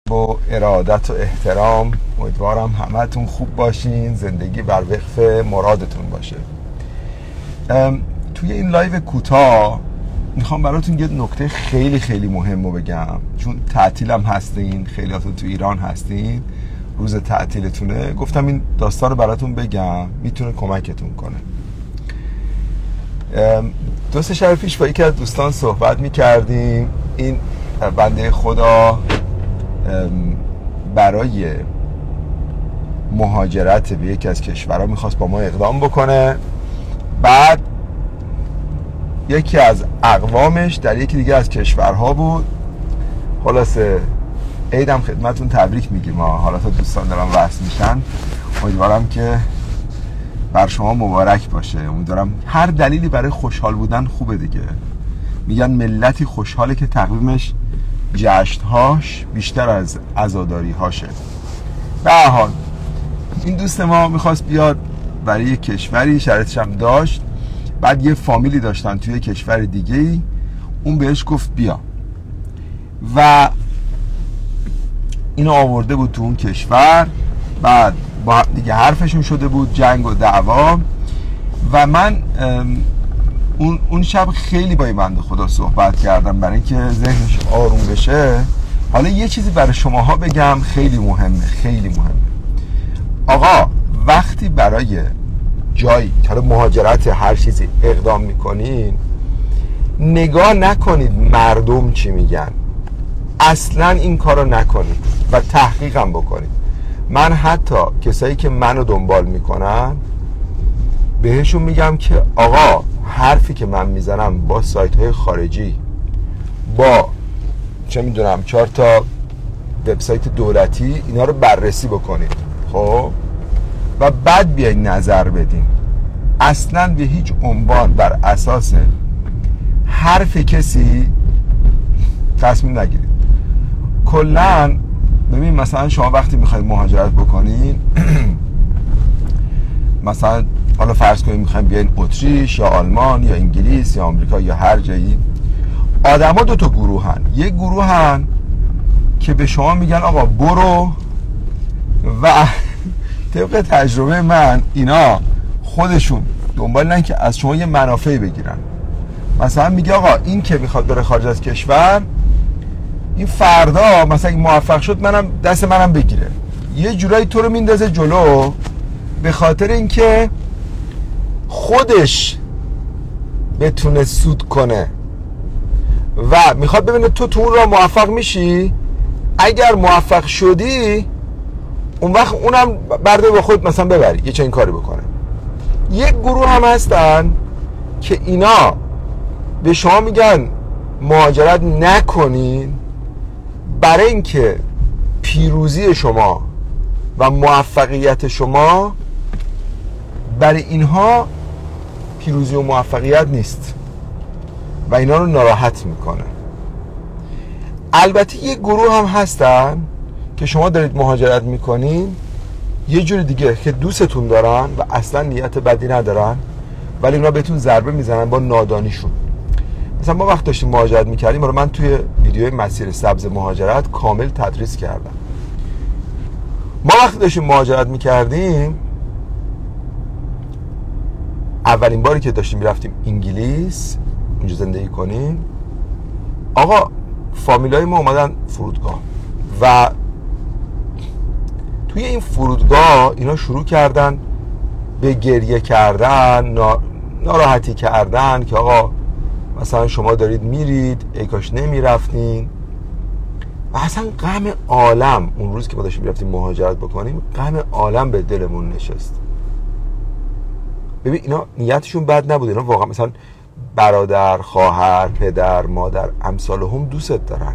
با ارادت و احترام امیدوارم همتون خوب باشین، زندگی بر وفق مرادتون باشه. توی این لایو کوتاه میخوام براتون یه نکته خیلی خیلی مهم رو بگم، چون تعطیلم هستین، خیلیاتون تو ایران هستین، روز تعطیلتونه، گفتم این داستان رو براتون بگم، میتونه کمکتون کنه. دوست شب پیش با یکی از دوستان صحبت میکردیم. این بنده خدا برای مهاجرت به یکی از کشورها میخواست با ما اقدام بکنه. بعد یکی از اقوامش در یکی دیگه از کشورها بود. خلاصه عیدم خدمتون تبریک میگیم. حالا تا دوستان دارن وصل میشن، امیدوارم که بر شما مبارک باشه. امیدوارم هر دلیلی برای خوشحال بودن خوبه دیگه. میگن ملتی خوشحاله که تقویمش جشنهاش بیشتر از عزاداری‌هاشه. به هر حال این دوست ما میخواست بیاد برای یک کشوری، شرایطش هم داشت، بعد یه فامیلی داشتن توی کشور دیگه‌ای، اون بهش گفت بیا و اینو آورده بود تو اون کشور. بعد با دیگه حرفشون شده بود، جنگ و دعوا. و من اون شب خیلی با این بنده خدا صحبت کردم برای اینکه ذهنش آروم بشه. حالا یه چیزی برای شماها بگم، خیلی مهمه، خیلی مهمه. آقا وقتی برای جایی، حالا مهاجرت هر چیزی اقدام میکنین، نگاه نکنید مردم چی میگن. اصلا این کارو نکنید و تحقیقم بکنید. من حتی کسایی که منو دنبال میکنن بهشون میگم که آقا حرفی که من میزنم با سایت های خارجی، با چه میدونم 4 تا وبسایت دولتی، اینا رو بررسی بکنید خب، و بعد بیاین نظر بدین. اصلا به هیچ عنوان بر اساس حرف کسی تصمیم نگیرید. کلا ببین، مثلا شما وقتی میخواید مهاجرت بکنین مثلا حالا فرض کنید میخواید بیاین اتریش یا آلمان یا انگلیس یا آمریکا یا هر جایی، آدما 2 تا گروهن. یک گروهن که به شما میگن آقا برو، و طبق تجربه من اینا خودشون دنبال اینن که از شما یه منافعی بگیرن. مثلا میگه آقا این که میخواد بره خارج از کشور، این فردا مثلا موفق شد دست منم بگیره، یه جورایی تو رو میندازه جلو، به خاطر اینکه خودش بتونه سود کنه و میخواد ببینه تو اون را موفق میشی. اگر موفق شدی اون وقت اونم برده با خود مثلا ببری، یه چنین کاری بکنه. یک گروه هم هستن که اینا به شما میگن مهاجرت نکنین، برای اینکه پیروزی شما و موفقیت شما برای اینها پیروزی و موفقیت نیست و اینا رو ناراحت میکنه. البته یک گروه هم هستن که شما دارید مهاجرت میکنین یه جور دیگه که دوستتون دارن و اصلا نیت بدی ندارن، ولی اونا بهتون ضربه میزنن با نادانیشون. مثلا ما وقت داشتیم مهاجرت میکردیم، رو من توی ویدیوی مسیر سبز مهاجرت کامل تدریس کردم. ما وقت داشتیم مهاجرت میکردیم، اولین باری که داشتیم میرفتیم انگلیس اونجا زندگی کنیم، آقا فامیلای ما اومدن فرودگاه و توی این فرودگاه اینا شروع کردن به گریه کردن، ناراحتی کردن که آقا مثلا شما دارید میرید، ای کاش نمیرفتین. و اصلا غم عالم، اون روز که ما داشتیم میرفتیم مهاجرت بکنیم، غم عالم به دلمون نشست. ببین اینا نیتشون بد نبود، اینا واقعا مثلا برادر، خواهر، پدر، مادر، امثال هم دوست دارن.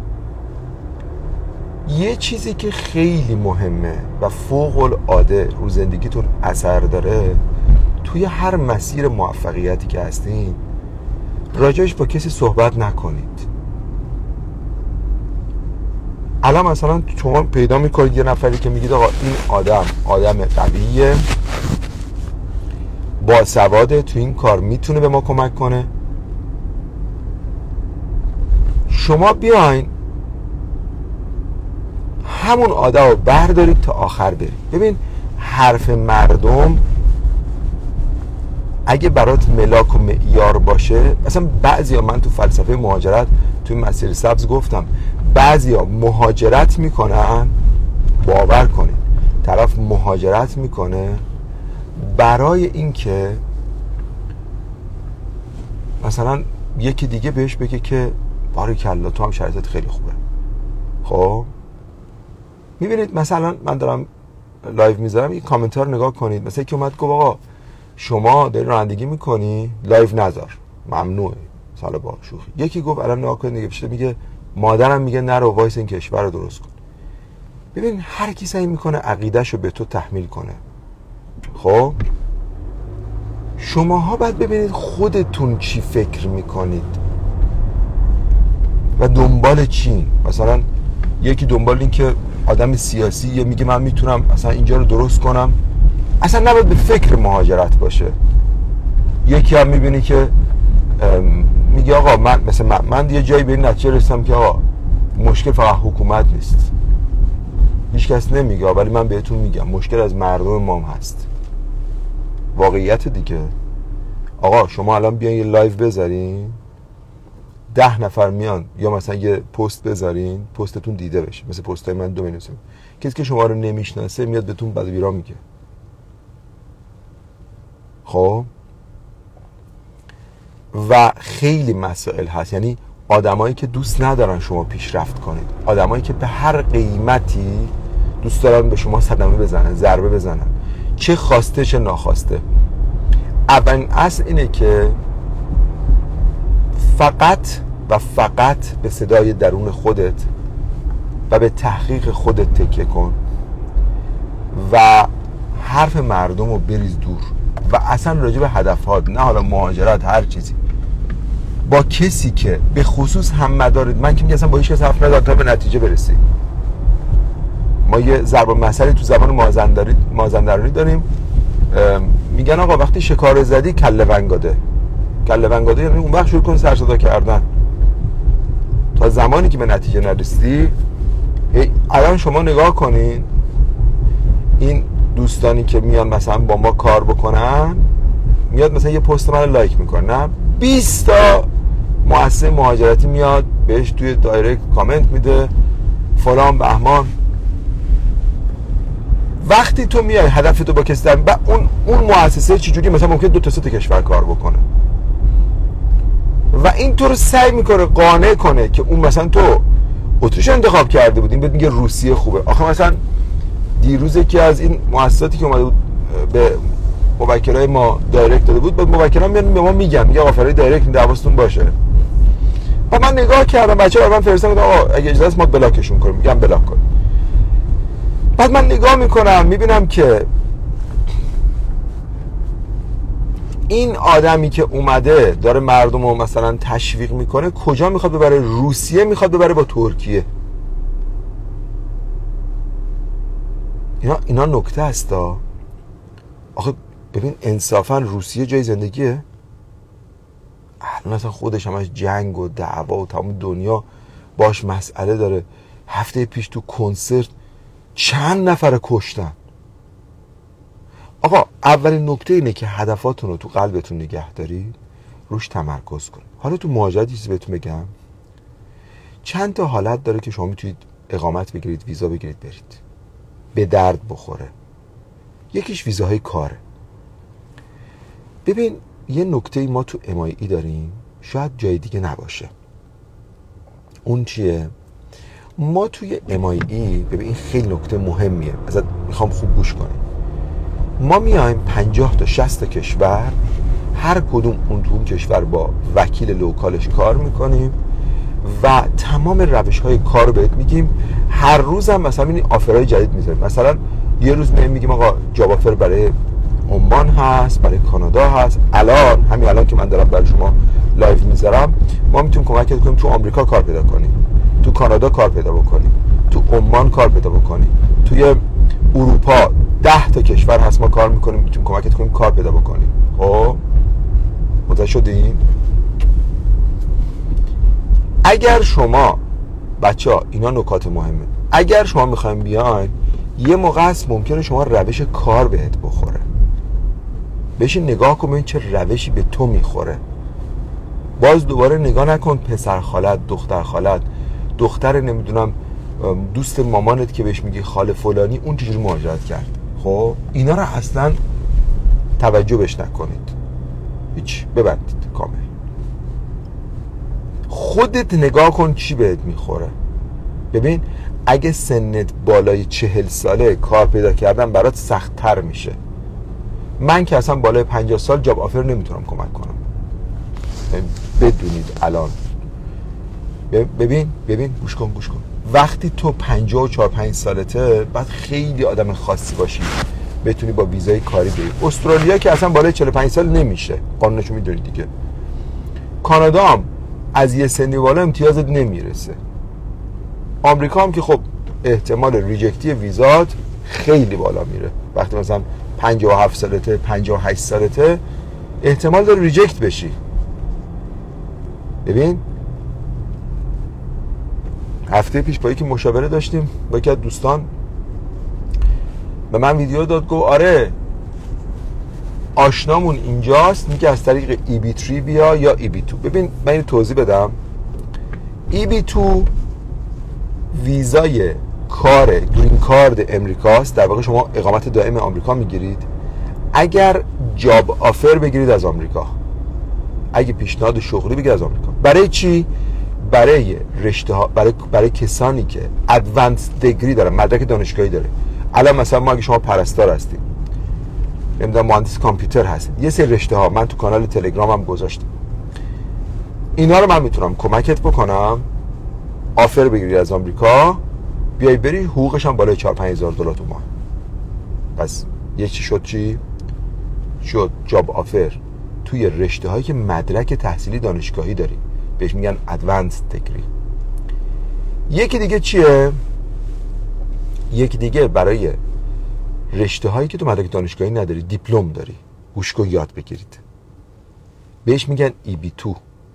یه چیزی که خیلی مهمه و فوق العاده رو زندگیتون اثر داره، توی هر مسیر موفقیتی که هستین راجعش با کسی صحبت نکنید. الان مثلا شما پیدا میکنید یه نفری که میگید آقا این آدم قویه، باسواده، تو این کار میتونه به ما کمک کنه، شما بیاین همون آدم رو بردارید تا آخر برید. ببین حرف مردم اگه برات ملاک و معیار باشه، مثلا بعضیا، من تو فلسفه مهاجرت توی مسیر سبز گفتم، بعضیا مهاجرت میکنن، باور کنید طرف مهاجرت میکنه برای اینکه مثلا یکی دیگه بهش بگه که باریکلا تو هم شرایطت خیلی خوبه. خب میبینید مثلا من دارم لایو میذارم، این کامنت ها رو نگاه کنید. مثلا یکی اومد گفت آقا شما داری رانندگی میکنی، لایو نذار، ممنوعه، سال با شوخی. یکی گفت الان نگاه کنید دیگه، میگه مادرم میگه نرو وایس این کشور رو درست کن. ببین هر کی سعی میکنه عقیدهشو به تو تحمیل کنه. خب شماها باید ببینید خودتون چی فکر میکنید و دنبال چین. مثلا یکی دنبال این که آدم سیاسی یه میگه من میتونم مثلا اینجا رو درست کنم، اصلا نباید به فکر مهاجرت باشه. یکی هم میبینی که میگه آقا من یه جایی به این نتیجه رسیدم که آقا مشکل فقط حکومت نیست، هیچ کس نمیگه ولی من بهتون میگم مشکل از مردم ما هم هست. واقعیت دیگه. آقا شما الان بیان یه لایو بذارین، 10 نفر میان یا مثلا یه پست بذارین، پستتون دیده بشه، مثل پستای من 2 مینوسم، کسی که شما رو نمیشناسه میاد بهتون بد و بیرا میگه. خب و خیلی مسائل هست، یعنی آدمایی که دوست ندارن شما پیشرفت کنید، آدمایی که به هر قیمتی دوست دارن به شما صدمه بزنن، ضربه بزنن، چه خواسته چه ناخواسته. اولین اصل اینه که فقط به صدای درون خودت و به تحقیق خودت تکیه کن و حرف مردم رو بریز دور و اصلا راجع به هدفات، نه حالا مهاجرت، هر چیزی، با کسی که به خصوص هم مدارید. من که میگم اصلا با هیچ کس حرف نزن تا به نتیجه برسی. ما یه ضرب المثلی تو زبان مازندرانی داریم، میگن آقا وقتی شکار زدی کله ونگاده. کله ونگاده یعنی اون وقت شروع کن سر صدا کردن تا زمانی که به نتیجه نرسیدی. الان شما نگاه کنین این دوستانی که میان مثلا با ما کار بکنن، میاد مثلا یه پست من لایک میکنه، 20 تا مؤسسه مهاجرتی میاد بهش توی دایرکت کامنت میده فلان بهمان. وقتی تو میای هدفتو با کسی و اون مؤسسه چجوری مثلا ممکنه 2 تا 3 تا کشور کار بکنه و این تو رو سعی میکنه قانع کنه که اون مثلا تو اتریش انتخاب کرده بود، این بهت میگه روسیه خوبه. آخه مثلا دیروز یکی از این مؤسساتی که اومده بود به موکلای ما دایرکت داده بود، بعد موکلا میان به ما میگن آقا فرای دایرکت حواستون باشه. و من نگاه کردم، بچه‌ها من فرستادم آقا اگه اجازه است ما بلاکشون کنیم، میگم بلاک کن. بعد من نگاه میکنم میبینم که این آدمی که اومده داره مردم رو مثلا تشویق میکنه، کجا میخواد ببره؟ روسیه میخواد ببره با ترکیه. اینا نکته است. آخه ببین انصافا روسیه جای زندگیه؟ الان اصلا خودش همش جنگ و دعوا و تمام دنیا باش مسئله داره. هفته پیش تو کنسرت چند نفر کشتن. آقا اولین نکته اینه که هدفاتون رو تو قلبتون نگه دارید، روش تمرکز کنید. حالا تو مهاجرت چیزی بهتون بگم، چند تا حالت داره که شما میتونید اقامت بگیرید، ویزا بگیرید برید، به درد بخوره. یکیش ویزاهای کاره. ببین یه نکته ما تو MIE داریم شاید جای دیگه نباشه. اون چیه؟ ما توی MIE ببین این خیلی نکته مهمیه، ازت میخوام خوب گوش کنی. ما میایم 50 تا 60 تا کشور، هر کدوم اون تو کشور با وکیل لوکالش کار میکنیم و تمام روش‌های کار رو بهت میگیم. هر روز هم مثلا این آفرهای جدید میذاریم. مثلا یه روز میگیم آقا جاب آفر برای عمان هست، برای کانادا هست. همین الان که من دارم برای شما لایو میذارم، ما میتونیم کمکت کنیم تو آمریکا کار پیدا کنی، تو کانادا کار پیدا بکنی، تو عمان کار پیدا بکنی، توی اروپا 10 تا کشور هست ما کار میکنیم، میتونیم کمکت کنیم کار پیدا بکنی. خب متوجه شدین؟ اگر شما بچه‌ها، اینا نکات مهمه، اگر شما میخوایم بیاین، یه موقع هست ممکنه شما روش کار بهت بخوره، بشین نگاه کن ببین چه روشی به تو میخوره. باز دوباره نگاه نکن پسر خالت، دختر خالت، دختر نمیدونم دوست مامانت که بهش میگی خاله فلانی اون چجوری مهاجرت کرد. خب اینا رو اصلا توجه بهش نکنید، هیچ، ببندید کامل. خودت نگاه کن چی بهت میخوره. ببین اگه سنت بالای 40 ساله کار پیدا کردن برات سخت‌تر میشه. من که اصلا بالای 50 سال جاب آفر نمیتونم کمک کنم، بدونید الان. ببین گوش کن وقتی تو 54-5 سالته بعد خیلی آدم خاصی باشی بتونی با ویزای کاری بری. استرالیا که اصلا بالای 45 سال نمیشه، قانونشو میدونید دیگه. کانادا هم از یه سنی بالا امتیازت نمیرسه. آمریکا هم که خب احتمال ریجکتی ویزات خیلی بالا میره. وقتی مثلا 57 سالته 58 سالته احتمال داره ریجکت بشی. ببین هفته پیش با یکی مشاوره داشتیم با یکی از دوستان، به من ویدیو داد، گفت آره آشنامون اینجاست، میگه از طریق EB3 بیا یا EB2. ببین من این توضیح بدم. EB2 ویزای کار گرین کارد امریکاست، در واقع شما اقامت دائم آمریکا میگیرید اگر جاب آفر بگیرید از آمریکا، اگه پیشنهاد شغلی بگیرید از آمریکا. برای چی؟ برای رشته ها، برای کسانی که ادوانس دیگری دارن، مدرک دانشگاهی داره. الان مثلا ما اگه شما پرستار هستید، نمیدونم مهندس کامپیوتر هستید، یه سری رشته ها من تو کانال تلگرامم گذاشتم، اینا رو من میتونم کمکت بکنم آفر بگیری از آمریکا، بیای بری، حقوقش هم بالای 4-5 هزار دلار تو ماه. پس یه چی شد، چی شد؟ جاب آفر توی رشته هایی که مدرک تحصیلی دانشگاهی داری، بهش میگن ادوانس دیگری. یکی دیگه چیه؟ یکی دیگه برای رشته هایی که تو مدرک دانشگاهی نداری، دیپلم داری، گوش کن یاد بگیرید، بهش میگن EB2.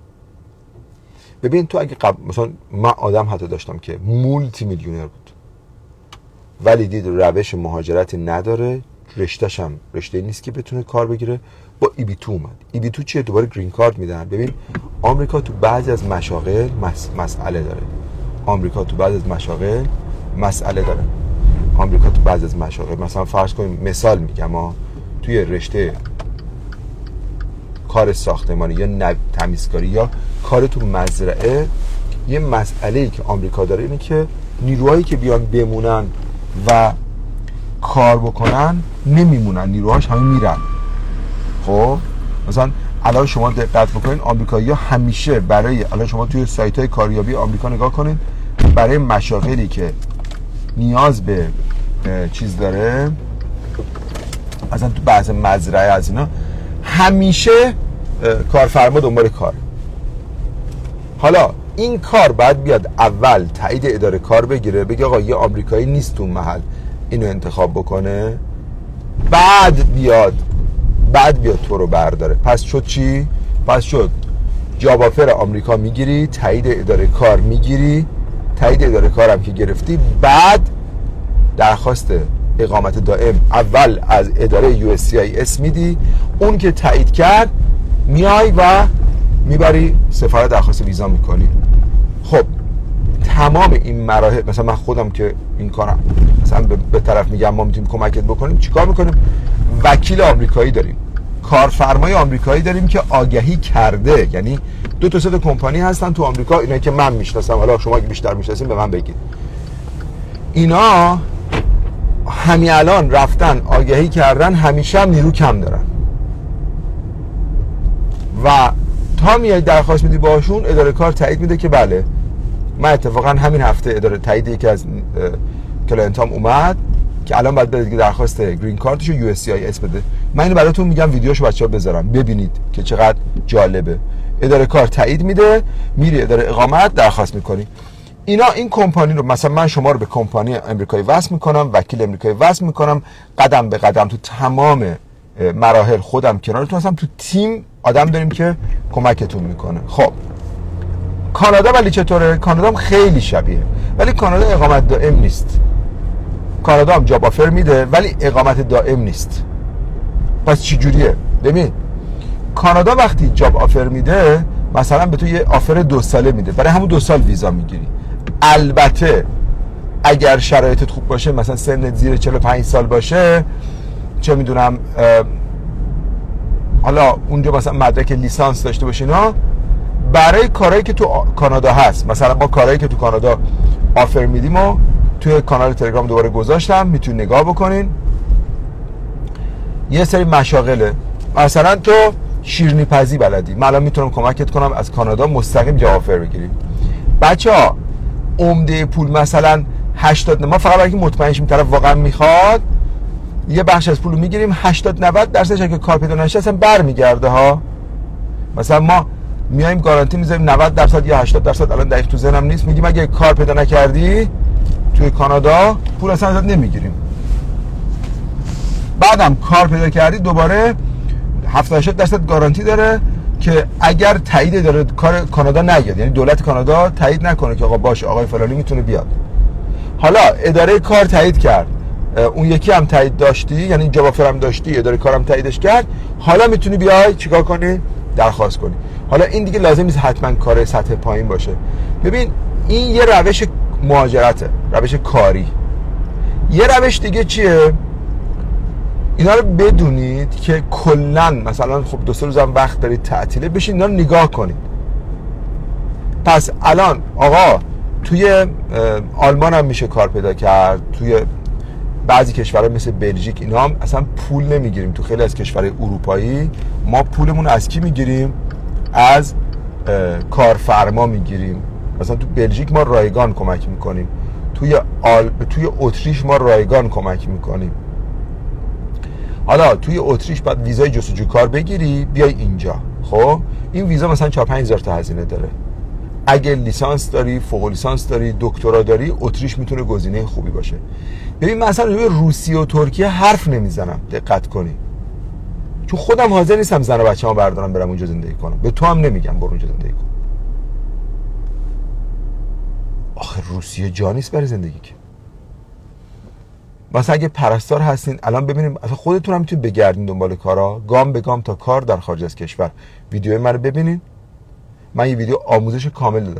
ببین تو اگه مثلا من آدم حتی داشتم که مولتی میلیونر بود ولی دید روش مهاجرتی نداره، رشته‌ش هم رشته نیست که بتونه کار بگیره، با EB2 اومد. EB2 چیه؟ دوباره گرین کارت میدن. ببین آمریکا تو بعضی از مشاغل مسئله داره. آمریکا تو بعضی از مشاغل مسئله داره. آمریکا تو بعضی از مشاغل، مثلا فرض کنیم مثال میگم توی رشته کار ساختمانی یا تمیزکاری یا کار تو مزرعه، یه مسئله‌ای که آمریکا داره اینه که نیروهایی که بیان بمونن و کار بکنن نمیمونن، نیروهاش همه میرن. خب مثلا الان شما دقت بکنین آمریکایی‌ها همیشه برای، الان شما توی سایت‌های کاریابی آمریکا نگاه کنین، برای مشاغلی که نیاز به چیز داره، مثلا تو بعض مزرعه از اینا، همیشه کارفرما دنبال کار. حالا این کار باید بیاد اول تایید اداره کار بگیره، بگه آقا یه آمریکایی نیست تو محل اینو انتخاب بکنه، بعد بیاد تو رو برداره. پس شد چی؟ پس شد جاب آفر آمریکا میگیری، تایید اداره کار میگیری، تایید اداره کار هم که گرفتی، بعد درخواست اقامت دائم اول از اداره USCIS میدی، اون که تایید کرد میای و میبری سفارت درخواست ویزا میکنی. خب تمام این مراحل، مثلا من خودم که این کارم مثلا به طرف میگم ما میتونیم کمکت بکنیم، چیکار میکنیم؟ وکیل آمریکایی داریم، کارفرمای آمریکایی داریم که آگهی کرده، یعنی 2 تا 3 تا کمپانی هستن تو آمریکا، اینا که من میشناسم، حالا شما اگه بیشتر میشناسین به من بگید، اینا همین الان رفتن آگهی کردن همیشه هم نیرو کم دارن و تا میای درخواست میدی باشون، اداره کار تایید میده که بله. من اتفاقا همین هفته اداره تایید یکی از کلاینتام اومد که الان باید بده درخواست گرین کارتشو USCIS بده. من اینو براتون میگم ویدیوشو بچه‌ها بذارم ببینید که چقدر جالبه. اداره کار تایید میده، میری اداره اقامت درخواست میکنی. این کمپانی رو مثلا من شما رو به کمپانی امریکایی وصل میکنم، وکیل امریکایی وصل میکنم، قدم به قدم تو تمام مراحل خودم کنارتون هستم، تو تیم آدم داریم که کمکتون میکنه. خب کانادا ولی چطوره؟ کانادا هم خیلی شبیه، ولی کانادا اقامت دائم نیست. کانادا هم جاب آفر میده ولی اقامت دائم نیست. پس چی جوریه؟ ببین کانادا وقتی جاب آفر میده مثلا به تو یه آفر 2 ساله میده، برای همون 2 سال ویزا میگیری. البته اگر شرایطت خوب باشه، مثلا سنت زیر 45 سال باشه، چه میدونم حالا اونجا مثلا مدرک لیسانس داشته باشینا، برای کارهایی که تو کانادا هست، مثلا ما کارهایی که تو کانادا آفر میدیم و توی کانال تلگرام دوباره گذاشتم، میتونی نگاه بکنین. یه سری مشاغله، مثلا تو شیرینی پزی بلدی، من الان میتونم کمکت کنم از کانادا مستقیم جاب آفر بگیری. بچه‌ها عمده پول مثلا 80، ما فقط برای اینکه مطمئن شیم طرف واقعا میخواد یه بخش از پولو میگیریم، 80-90% اگه کار پیدا نشه اصلا برمیگرده ها. مثلا ما میایم گارانتی میذاریم 90% یا 80%، الان دقیق تو ذهنم نیست، میگیم اگه کار پیدا نکردی توی کانادا پول اصلا ازت نمیگیریم. بعدم کار پیدا کردی دوباره 70-80% گارانتی داره که اگر تایید داره کار کانادا نیاد، یعنی دولت کانادا تایید نکنه که آقا باشه آقای فلانی میتونه بیاد. حالا اداره کار تایید کرد، اون یکی هم تایید داشتی، یعنی جواب فرم داشتی، اداره کارم تاییدش کرد، حالا میتونی بیای چیکار کنی؟ درخواست کنی. حالا این دیگه لازم نیست حتما کار سطح پایین باشه. ببین این یه روش مهاجرته، روش کاری. یه روش دیگه چیه؟ اینا رو بدونید که کلن مثلا خب 2-3 روزم وقت دارید تعطیله، بشین اینا رو نگاه کنید. پس الان آقا توی آلمان هم میشه کار پیدا کرد، توی بعضی کشورها مثل بلژیک اینا هم اصلا پول نمیگیریم. تو خیلی از کشورهای اروپایی ما پولمون از کی میگیریم؟ از کارفرما میگیریم. مثلا تو بلژیک ما رایگان کمک میکنیم، توی اتریش ما رایگان کمک میکنیم. حالا توی اتریش بعد ویزای جستجو کار بگیری بیای اینجا. خب این ویزا مثلا 4-5 هزار تا هزینه داره. اگه لیسانس داری، فوق لیسانس داری، دکترا داری، اتریش میتونه گزینه خوبی باشه. ببین مثلا روی روسیه و ترکیه حرف نمیزنم، دقت کنی، چون خودم حاضر نیستم زن و بچه‌مو بردارم برم اونجا زندگی کنم. به تو هم نمیگم برو اونجا زندگی کن. آخه روسیه جا نیست برای زندگی که. مثلا اگه پرستار هستین الان ببینیم اصلا خودتون هم میتونید بگردین دنبال کارا، گام به گام تا کار در خارج از کشور. ویدیو من رو ببینین، من یه ویدیو آموزش کامل دادم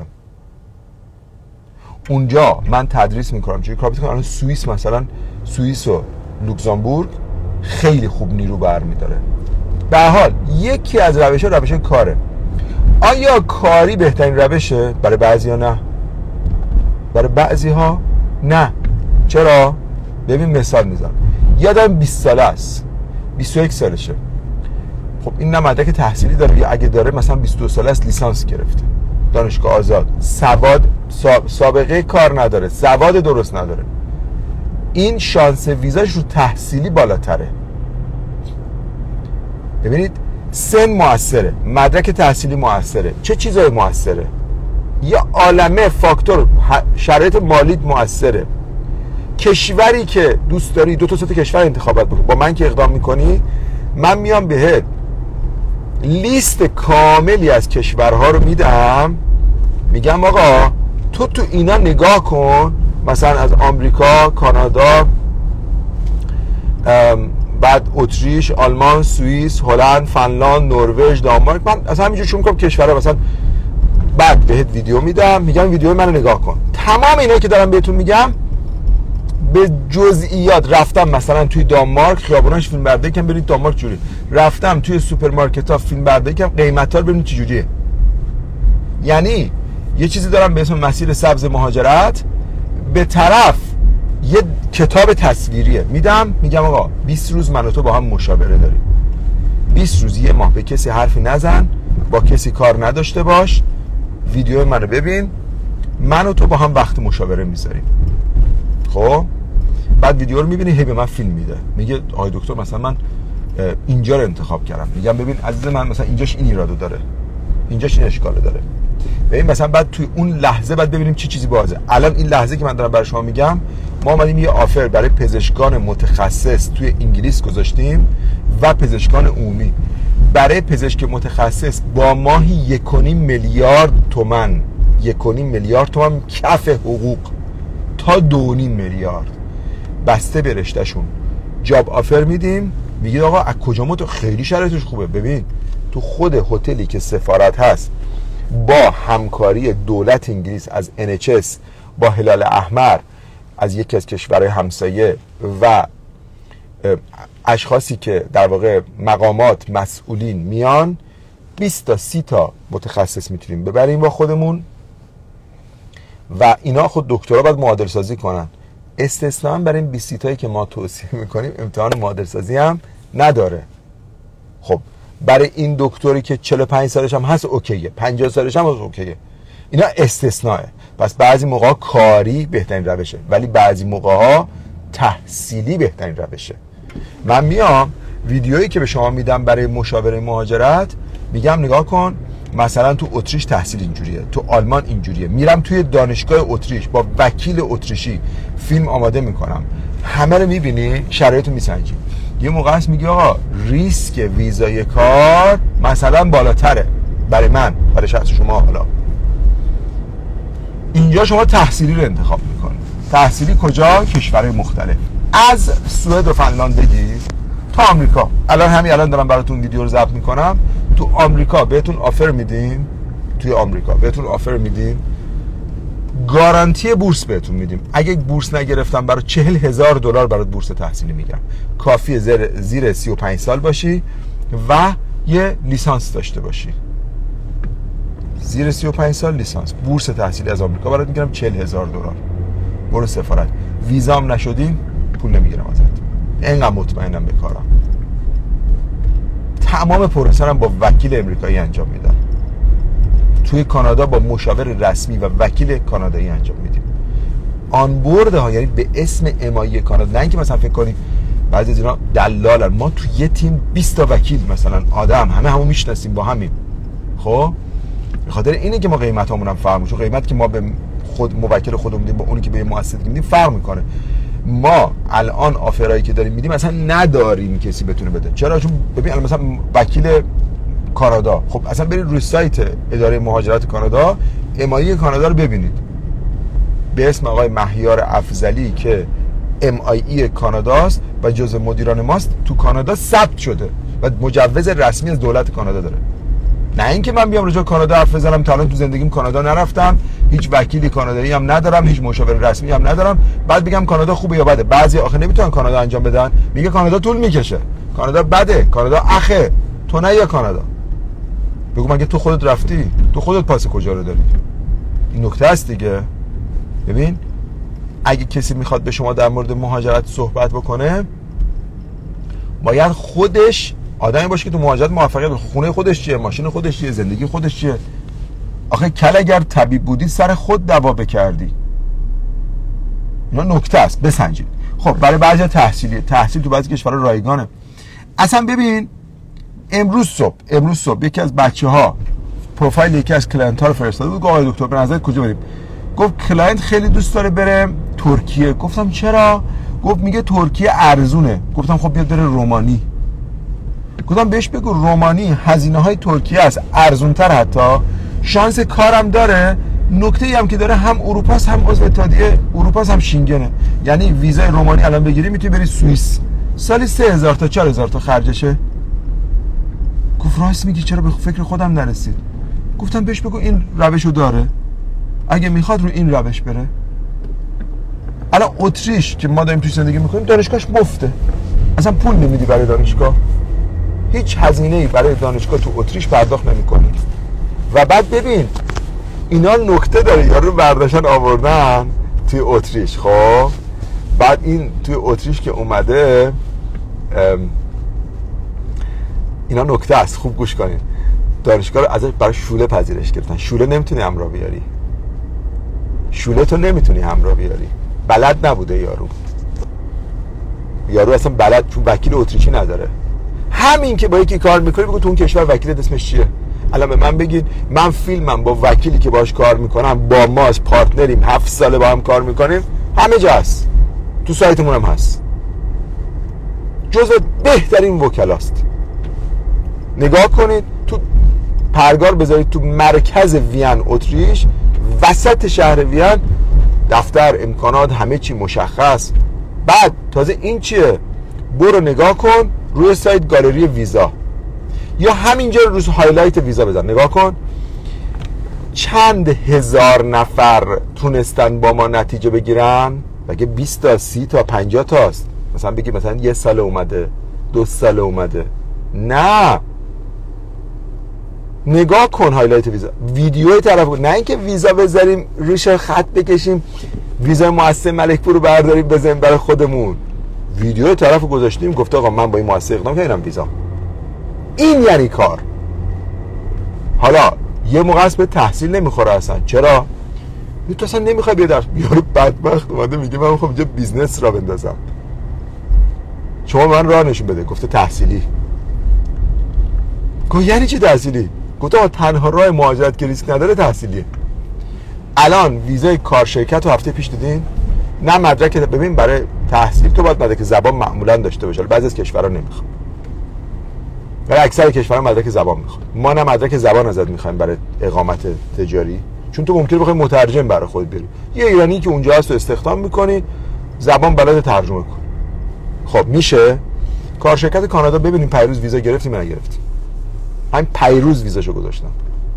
اونجا، من تدریس میکنم چون کار میکنم. الان سوئیس مثلا، سوئیس و لوکزامبورگ خیلی خوب نیرو برمی‌داره. به هر حال یکی از روش کاره. آیا کاری بهترین روشه؟ برای بعضیا نه، برای بعضی‌ها نه. چرا؟ ببین مثال میزنم، یادم 20 ساله است، 21 سالشه، خب این نه مدرک تحصیلی داره، یا اگه داره مثلا 22 ساله است، لیسانس گرفته، دانشگاه آزاد، سابقه کار نداره، سواد درست نداره، این شانس ویزاش رو تحصیلی بالاتره. ببینید سن موثره، مدرک تحصیلی موثره، چه چیزایی موثره؟ یا عالمه فاکتور، شرایط مالیت موثره، کشوری که دوست داری 2 تا 3 کشور انتخابات بکن. با من که اقدام میکنی من میام بهت لیست کاملی از کشورها رو میدم، میگم آقا تو اینا نگاه کن، مثلا از آمریکا، کانادا، بعد اتریش، آلمان، سوئیس، هلند، فنلاند، نروژ، دانمارک، من از همینجور شروع میکنم کشورها، مثلا بعد بهت ویدیو میدم، میگم ویدیو منو نگاه کن. تمام اینایی که دارم بهتون میگم به جزئیات. رفتم مثلا توی دانمارک خیابوناش فیلم برداری کردم، ببینید دانمارک جوری. رفتم توی سوپرمارکت ها فیلم برداری کردم، قیمتا رو ببینید چه جوریه. یعنی یه چیزی دارم به اسم مسیر سبز مهاجرت، به طرف یه کتاب تصویریه میدم، میگم آقا 20 روز من و تو با هم مشاوره داریم، 20 روز یه ماه به کسی حرفی نزن، با کسی کار نداشته باش، ویدیو منو ببین، من و تو با هم وقت مشاوره میذاریم. خب بعد ویدیو رو میبینی، هی به من فیلم میده، میگه آقای دکتر مثلا من اینجا رو انتخاب کردم. میگم ببین عزیز من مثلا اینجاش این ایرادو داره، اینجاش این اشکالو داره. ببین مثلا بعد توی اون لحظه بعد ببینیم چه چیزی بازه. الان این لحظه که من دارم برای شما میگم، ما اومدیم یه آفر برای پزشکان متخصص توی انگلیس گذاشتیم و پزشکان عمومی. برای پزشک متخصص با ماهی 1.5 میلیارد تومان 1.5 میلیارد تومان کف حقوق تا 2.5 میلیارد بسته به رشتهشون جاب آفر میدیم. میگید آقا از کجا ما؟ تو خیلی شرایطش خوبه. ببین تو خود هتلی که سفارت هست با همکاری دولت انگلیس از NHS با هلال احمر از یکی از کشورهای همسایه و اشخاصی که در واقع مقامات مسئولین میان 20 تا 30 تا متخصص میتونیم ببریم با خودمون و اینا خود دکترا باید معادل سازی کنن. استثنا برای این 20 تایی که ما توصیه میکنیم امتحان معادل سازی هم نداره. خب برای این دکتری که 45 سالش هم هست اوکیه، 50 سالش هم هست اوکیه. اینا استثناءه. پس بعضی موقع کاری بهترین روشه ولی بعضی موقع ها تحصیلی بهترین روشه. من میام ویدیویی که به شما میدم برای مشاوره مهاجرت میگم نگاه کن مثلا تو اتریش تحصیل اینجوریه، تو آلمان اینجوریه. میرم توی دانشگاه اتریش با وکیل اتریشی فیلم آماده میکنم، همه رو میبینی، شرایطو میسنجی. یه موقع هست میگی آقا ریسک ویزای کار مثلا بالاتره برای من، برای شخص شما. حالا اینجا شما تحصیلی رو انتخاب میکنی. تحصیلی کجا؟ کشورهای مختلف، از سوئد و فنلاند بگیر تا آمریکا. الان دارم براتون ویدیو رو ضبط میکنم. تو آمریکا بهتون آفر میدیم، توی آمریکا بهتون آفر میدیم، گارانتی بورس بهتون میدیم. اگه بورس نگرفتم برای $40,000 برات بورس تحصیلی میگم. کافیه زیر 35 سال باشی و یه لیسانس داشته باشی. زیر 35 سال لیسانس، بورس تحصیلی از آمریکا برات میگیرم $40,000. برو سفارت. ویزام نشدیم پول نمیگیرم ازت. اینقدر مطمئنم به کارم. تمام پروسه رو با وکیل امریکایی انجام میدم. توی کانادا با مشاور رسمی و وکیل کانادایی انجام میدیم. آن بورد ها، یعنی به اسم امایی کانادا. نه اینکه مثلا فکر کنیم بعضی از اینا دلالن. ما تو یه تیم 20 تا وکیل مثلا آدم همو میشناسیم با همین. خب به خاطر اینه که ما قیمتامون هم فرق میشه. قیمت که ما به خود موکل خودمون میدیم با اونی که به مؤسسه میدیم فرق میکنه. ما الان آفرایی که داریم میدیم اصلا نداریم کسی بتونه بده. چرا؟ چون ببین الان مثلا وکیل کانادا، خب اصلا برید روی سایت اداره مهاجرت کانادا امایی کانادا رو ببینید به اسم آقای مهیار افضلی که MIE کاناداست و جزء مدیران ماست. تو کانادا ثبت شده و مجوز رسمی از دولت کانادا داره. نه اینکه من بیام راجع کانادا حرف بزنم، تا الان تو زندگیم کانادا نرفتم، هیچ وکیلی کانادایی هم ندارم، هیچ مشاور رسمی هم ندارم، بعد بگم کانادا خوبه یا بده. بعضی آخه نمیتونن کانادا انجام بدن، میگه کانادا طول میکشه، کانادا بده، کانادا اخه. تو نه یا کانادا بگو مگه تو خودت رفتی؟ تو خودت پاس کجا رو داری؟ این نکته است دیگه. ببین اگه کسی میخواد به شما در مورد مهاجرت صحبت بکنه باید خودش آدمی باشه که تو مهاجرت موفقیت، خونه خودش چیه، ماشین خودش چیه، زندگی خودش چیه. آخه کل اگر طبیب بودی سر خود دوا بکردی. اینا نکته است، بسنجید. خب برای بعضی تحصیل تو بعضی کشورها رایگانه. اصلا ببین امروز صبح یکی از بچه‌ها پروفایل یکی از کلاینت ها رو فرستاده بود. گفت آقای دکتر به نظر کجا بریم؟ گفت کلاینت خیلی دوست داره بره ترکیه. گفتم چرا؟ گفت میگه ترکیه ارزونه. گفتم خب بیاد بره رومانی. گفتم بهش بگو رومانی هزینه های ترکیه است، ارزونتر، حتی شانس کارم داره. نکته ای هم که داره هم اروپا است، هم عضو اتحادیه اروپا است، هم شینگنه. یعنی ویزای رومانی الان بگیری میتونی بری سوئیس، سالی 3000 تا 4000 تا خرجشه. گفت راست میگی، چرا به فکر خودم نرسید؟ گفتم بهش بگو این روشو داره، اگه میخواد رو این روش بره. الان اتریش که ما داریم توش زندگی میکنیم دانشگاهش مفته، اصلا پول نمیدی برای دانشگاه، هیچ هزینه‌ای برای دانشگاه تو اتریش پرداخت نمی‌کنی. و بعد ببین اینا نکته داره، یارو برداشتن آوردن توی اتریش. خب بعد این توی اتریش که اومده اینا نکته است، خوب گوش کنین. دانشگاه رو ازش برای شوله پذیرش گرفتن. شوله نمیتونی همراه بیاری، شوله تو نمیتونی همراه بیاری، بلد نبوده یارو اصلا بلد، چون وکیل اتریشی نداره. همین که با یکی کار میکنی بگو تو اون کشور وکیلت اسمش چیه. الان به من بگید من فیلمم با وکیلی که باش کار میکنم، با ما از پارتنریم، 7 ساله با هم کار میکنیم، همه جا هست، تو سایتمون هم هست، جزو بهترین وکلاست. نگاه کنید تو پرگار بذارید تو مرکز وین اتریش، وسط شهر وین، دفتر، امکانات، همه چی مشخص. بعد تازه این چیه؟ برو نگاه کن روی سایت گالری ویزا، یا همینجا روی هایلایت ویزا بزن نگاه کن چند هزار نفر تونستن با ما نتیجه بگیرن. مگه 20 تا 30 تا 50 تاست؟ مثلا بگی مثلا 1 سال اومده، 2 سال اومده. نه، نگاه کن هایلایت ویزا، ویدیوی طرف، نه اینکه ویزا بذاریم روش خط بکشیم، ویزا مؤسسه ملکپور رو برداریم بزنیم برای خودمون. ویدیوی طرف رو گذاشتیم، گفته آقا من با این مؤسسه اقدام کردم ویزا. این یعنی کار. حالا یه موقع است به تحصیل نمیخوره اصلا. چرا؟ تو اصلا نمیخوای بیا درس. یارو بدبخت اومده میگه من میخوام اینجا بیزنس را بندازم. شما من راه نشون بده. گفته تحصیلی. گفت یعنی چی تحصیلی؟ گفت آقا تنها راه مهاجرت که ریسک نداره تحصیلیه. الان ویزای کار شرکت رو هفته پیش دیدین؟ نه مدرک. ببین برای تحصیل تو باید مدرک زبان معمولا داشته باشه. بعضی از کشورها نمیخواد. برای اکثر کشورها مدرک زبان میخواد. ما نه مدرک زبان ازت میخوایم برای اقامت تجاری، چون تو ممکنه بخوای مترجم برای خود بیاری. یه ایرانی که اونجا هست و استخدام میکنی، زبان بلد ترجمه کن. خب میشه. کار شرکت کانادا ببینیم پیروز ویزا گرفتیم یا نگرفتیم. همین پیروز ویزاشو گذاشتم،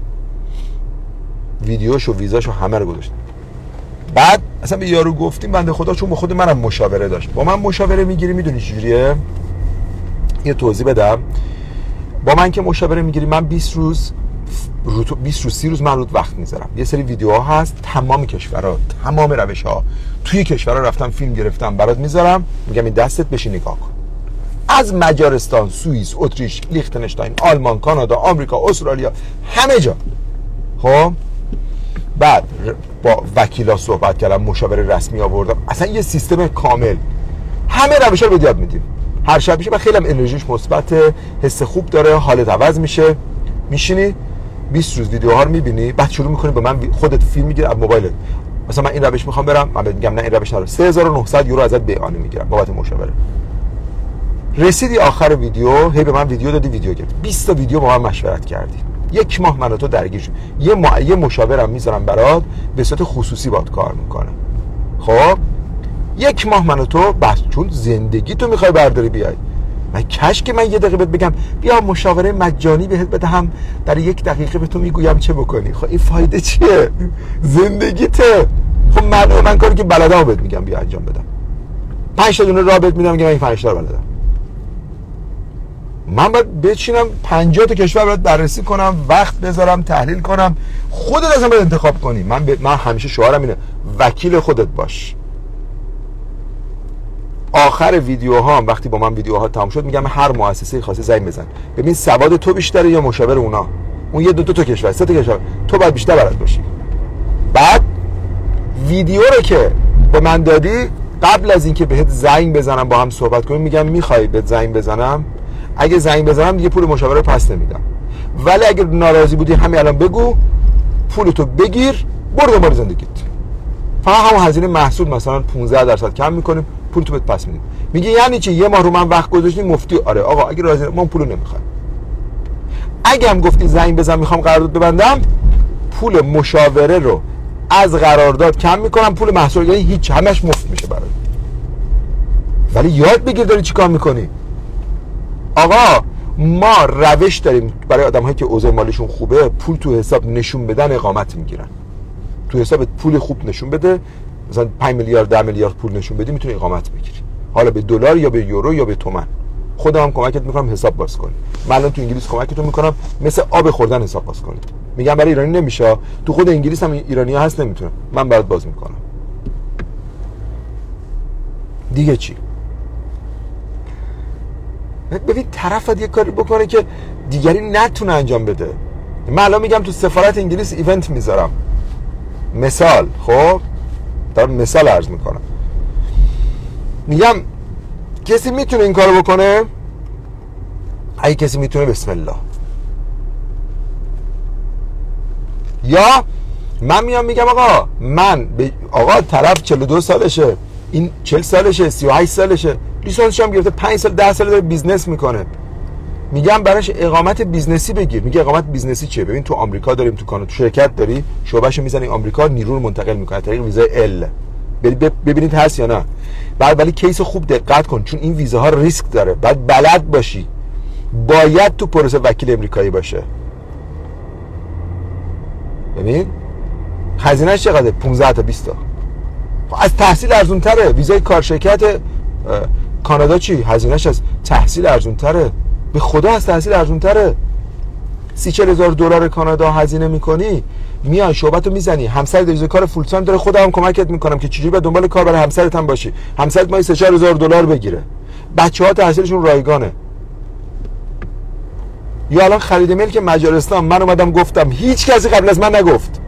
ویدیوشو ویزاشو همه رو گذاشتم. بعد اصلا به یارو گفتیم بنده خدا، چون با خود منم مشاوره داشت، با من مشاوره میگیری. میدونی چجوریه؟ یه توضیح بدم. با من که مشاوره میگیری، من 20 روز 30 روز من رود وقت میذارم. یه سری ویدیوها هست تمام کشورها، تمام روش‌ها توی کشورها رفتم فیلم گرفتم برات میذارم، میگم این دستت بشین نگاه کن. از مجارستان، سوئیس، اتریش، لیختنشتاین، آلمان، کانادا، آمریکا، استرالیا، همه جا. خب بعد با وکیلا صحبت کردم، مشاور رسمی آوردم، اصلا یه سیستم کامل، همه روشا رو یاد میدیم. هر شب میشه و خیلی هم انرژیش مثبت، حس خوب داره، حالت عوض میشه. میشینی 20 روز ویدیوها رو میبینی، بعد شروع میکنی به من خودت فیلم میگیری از موبایلت. مثلا من این روش میخوام برم، من میگم نه این روش نرو. 3900 یورو ازت بیعانه میگیرم بابت مشاوره. رسیدی آخر ویدیو، هی به من ویدیو دادی، ویدیو گرفت. 20 تا ویدیو با من مشورت کردی. 1 ماه من و تو درگیر شد. یه مشاورم میذارم برات به صورت خصوصی باهات کار میکنه. خب 1 ماه من و تو بس، چون زندگی تو میخوای برداری بیای. من کاش که من یه دقیقه بهت بگم بیا مشاوره مجانی بهت بدهم، در 1 دقیقه به تو میگویم چه بکنی. خب این فایده چیه؟ زندگیته. خب من کاری که بلدمو بهت میگم بیا انجام بدم. 5 تا دونه راه بهت میدم، میگم این 5 تا بلدم. من باید بچینم 50 تا کشور برات بررسی کنم، وقت بذارم تحلیل کنم، خودت اصلا باید انتخاب کنی. من همیشه شعارم اینه وکیل خودت باش. آخر ویدیوها وقتی با من ویدیوها تمام شد میگم هر مؤسسه خاصی زنگ بزن ببین سواد تو بیشتره یا مشاور اونا. اون یه دو تا کشور 3 تا کشور تو باید بیشتر بلد باشی. بعد ویدیو رو که به من دادی، قبل از اینکه بهت زنگ بزنم با هم صحبت کنیم میگم میخوای بهت زنگ بزنم؟ اگه زنگ بزنم دیگه پول مشاوره رو پس نمیدم، ولی اگه ناراضی بودی همین الان بگو، پولتو بگیر، برو دنبال زندگیت. فقط همون هزینه محصول مثلا 15% کم میکنیم، پولتو بهت پس میدیم. میگه یعنی چی؟ یه ماه رو من وقت گذاشتیم مفتی؟ آره آقا اگه راضی ما پولو نمیخوایم. اگه هم گفتی زنگ بزن میخوام قرارداد ببندم، پول مشاوره رو از قرارداد کم میکنم، پول محصول یعنی هیچ، همش مفت میشه برات. ولی یاد بگیر داری چیکار میکنی. آقا ما روش داریم برای آدم‌هایی که اوضاع مالیشون خوبه، پول تو حساب نشون بدن اقامت میگیرن. تو حساب پول خوب نشون بده، مثلا 5 میلیارد 10 میلیارد پول نشون بدی میتونی اقامت بگیری، حالا به دلار یا به یورو یا به تومن. خودم هم کمکت میکنم حساب باز کنی. من الان تو انگلیس کمکتون میکنم مثل آب خوردن حساب باز کنی. میگم برای ایرانی نمیشه، تو خود انگلیس هم ایرانی‌ها هست نمیتونن، من برات باز میکنم. دیگه چی؟ ببین طرفت یه کاری بکنه که دیگری نتونه انجام بده. من الان میگم تو سفارت انگلیس ایونت میذارم، مثال، خب دارم مثال عرض میکنم، میگم کسی میتونه این کارو بکنه؟ اگه کسی میتونه بسم الله. یا من میام میگم آقا من آقا طرف 42 سالشه، این 40 سالشه، 38 سالشه، لیسانسش هم گرفته، 5 سال 10 سال داره بیزنس میکنه، میگم براش اقامت بیزنسی بگیر. میگه اقامت بیزنسی چیه؟ ببین تو آمریکا داریم، تو کانادا تو شرکت داری، شعبهشو میزنی آمریکا، نیرو رو منتقل میکنه طریق ویزای ال. ببینید هست یا نه. بعد ولی کیس خوب دقت کن، چون این ویزاها ریسک داره، بعد بلد باشی، باید تو پروسه وکیل امریکایی باشه. ببین هزینه‌اش چقدره؟ 15 تا 20 تا. از تحصیل ارزون تره. ویزای کار شرکت کانادا چی؟ هزینه‌اش از تحصیل ارزون تره. به خدا از تحصیل ارزون تره. 30-40 هزار دلار کانادا هزینه میکنی، میای شعبتو میزنی، همسر ویزای کار فول تایم داره، خودم کمکت میکنم که چجوری به دنبال کار برای همسرت هم باشی، همسرت ماهی 3-4 هزار دلار بگیره، بچه‌ها تحصیلشون رایگانه. یا الان خرید ملک مجارستان، من اومدم گفتم، هیچ کسی قبل از من نگفت.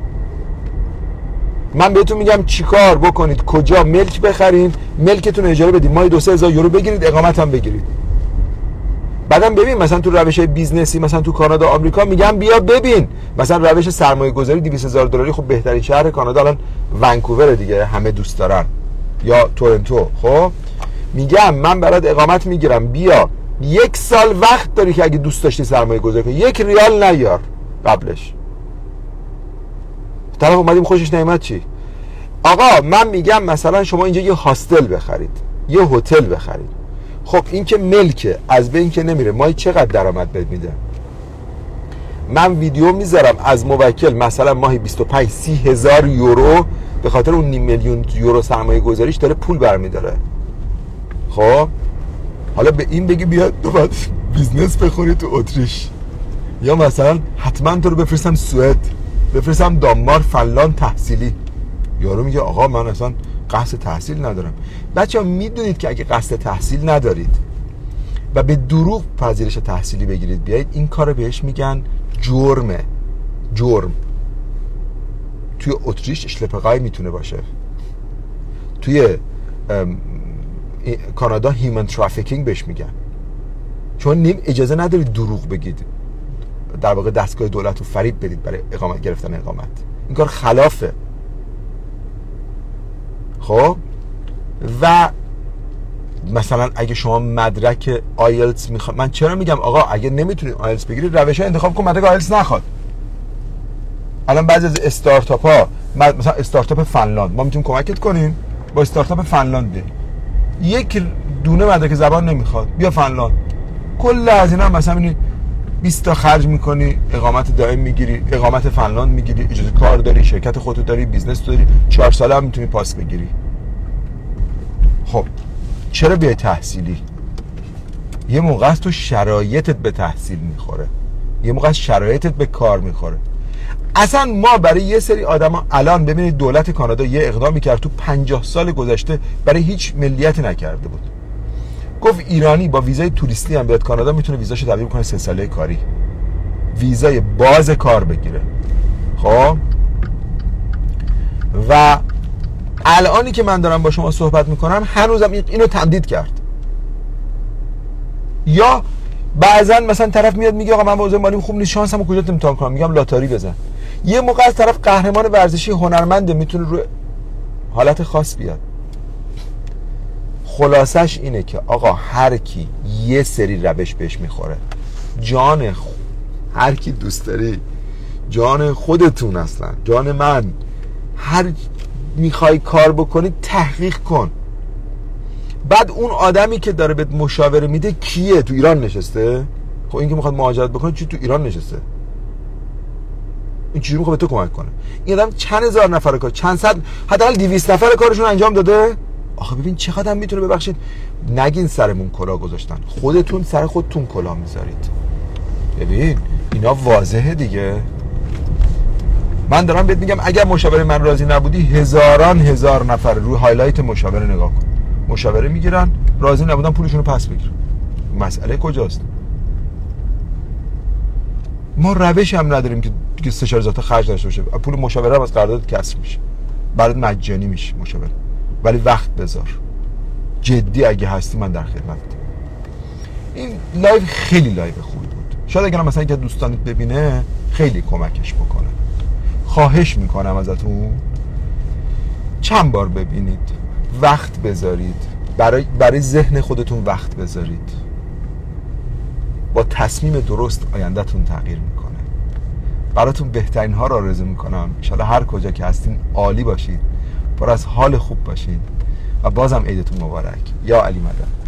من بهتون میگم چیکار بکنید، کجا ملک بخرین، ملکتون اجاره بدید، ماهی 2-3 هزار یورو بگیرید، اقامت هم بگیرید. بعدم ببین مثلا تو روش بیزنسی، مثلا تو کانادا آمریکا میگم بیا ببین، مثلا روش سرمایه گذاری 200 هزار دلاری، خب بهترین شهر کانادا الان ونکوور دیگه، همه دوست دارن، یا تورنتو. خب میگم من برات اقامت میگیرم، بیا 1 سال وقت داری که اگه دوست داشتی سرمایه گذاری کنی، 1 ریال نیار قبلش. طرف اومدیم خوشش نمیاد چی؟ آقا من میگم مثلا شما اینجا یه هاستل بخرید، یه هتل بخرید، خب این که ملکه، از بین که نمیره، ماهی چقدر درآمد بهت میده؟ من ویدیو میذارم از موکل مثلا ماهی 25-30 هزار یورو به خاطر اون 500,000 یورو سرمایه گذاریش داره پول برمیداره. خب حالا به این بگی بیا تو باید بیزنس بخوری تو اتریش، یا مثلا حتما تو رو بفرستم سوئد، بفرستم دانمارک، فنلاند تحصیلی. یارو میگه آقا من اصلا قصد تحصیل ندارم. بچه‌ها میدونید که اگه قصد تحصیل ندارید و به دروغ پذیرش تحصیلی بگیرید بیایید، این کار بهش میگن جرمه. جرم. توی اتریش اشلپقای میتونه باشه، توی کانادا هیومن ترافیکینگ بهش میگن، چون اجازه ندارید دروغ بگید، در واقع دستگاه دولت رو فریب بدید برای اقامت گرفتن اقامت. این کار خلافه. خب و مثلا اگه شما مدرک آیلتس میخواد، من چرا میگم آقا اگه نمیتونید آیلتس بگیرید، روش‌ها انتخاب کن مدرک آیلتس نخواد. الان بعضی از استارتاپ ها، مثلا استارتاپ فنلاند، ما میتونیم کمکت کنیم با استارتاپ فنلاند بی. 1 دونه مدرک زبان نمیخواد، بیا فنلاند، کل هزینه هم مثلا 20 تا خرج میکنی، اقامت دائم میگیری، اقامت فنلاند میگیری، اجازه کار داری، شرکت خودت داری، بیزنس داری، 4 ساله هم میتونی پاس بگیری. خب چرا بیای تحصیلی؟ یه موقع است تو شرایطت به تحصیل میخوره، یه موقع شرایطت به کار میخوره. اصلا ما برای یه سری آدما الان ببینید دولت کانادا یه اقدامی کرد تو 50 سال گذشته برای هیچ ملیتی نکرده بود. گفت ایرانی با ویزای توریستی هم بیاد کانادا میتونه ویزاشو تبدیل کنه 3 ساله کاری، ویزای باز کار بگیره. خب و الانی که من دارم با شما صحبت میکنم هنوزم اینو تمدید کرد. یا بعضا مثلا طرف میاد میگه آقا من اوضاع مالیم خوب نیست، شانسمو کجا امتحان کنم؟ میگم لاتاری بزن. یه موقع از طرف قهرمان ورزشی هنرمنده، میتونه رو حالت خاص بیاد. خلاصش اینه که آقا هر کی یه سری روش بهش میخوره، جان هر کی دوست داری، جان خودتون، اصلا جان من، هر میخوای کار بکنی تحقیق کن. بعد اون آدمی که داره بهت مشاوره میده کیه؟ تو ایران نشسته؟ خب این که میخواد مهاجرت بکنه چی تو ایران نشسته؟ این چجوری میخواد به تو کمک کنه؟ این آدم چند هزار نفر کار، چند صد، حداقل 200 نفر کارشون انجام داده. آخه ببین چقدر میتونه. ببخشید نگین سرمون کلاه گذاشتن، خودتون سر خودتون کلاه میذارید. ببین اینا واضحه دیگه. من دارم بهت میگم اگر مشاوره من راضی نبودی، هزار نفر روی هایلایت مشاوره نگاه کن، مشاوره میگیرن، راضی نبودن پولشون رو پس بگیر. مسئله کجاست؟ ما روش هم نداریم که 3-4 هزار تا خرج داشته باشه. پول مشاوره هم از قرارداد کسر میشه، برات مجانی میشه مشاوره. ولی وقت بذار، جدی اگه هستی من در خدمتم. این لایو خیلی لایو خوبی بود، شاید اگر مثلا که دوستانت ببینه خیلی کمکش بکنه. خواهش میکنم ازتون چند بار ببینید، وقت بذارید، برای ذهن خودتون وقت بذارید. با تصمیم درست آیندهتون تغییر میکنه. براتون بهترین ها رو آرزو میکنم. ان شاءالله هر کجا که هستین عالی باشید، پر از حال خوب باشید و بازم عیدتون مبارک. یا علی مدد.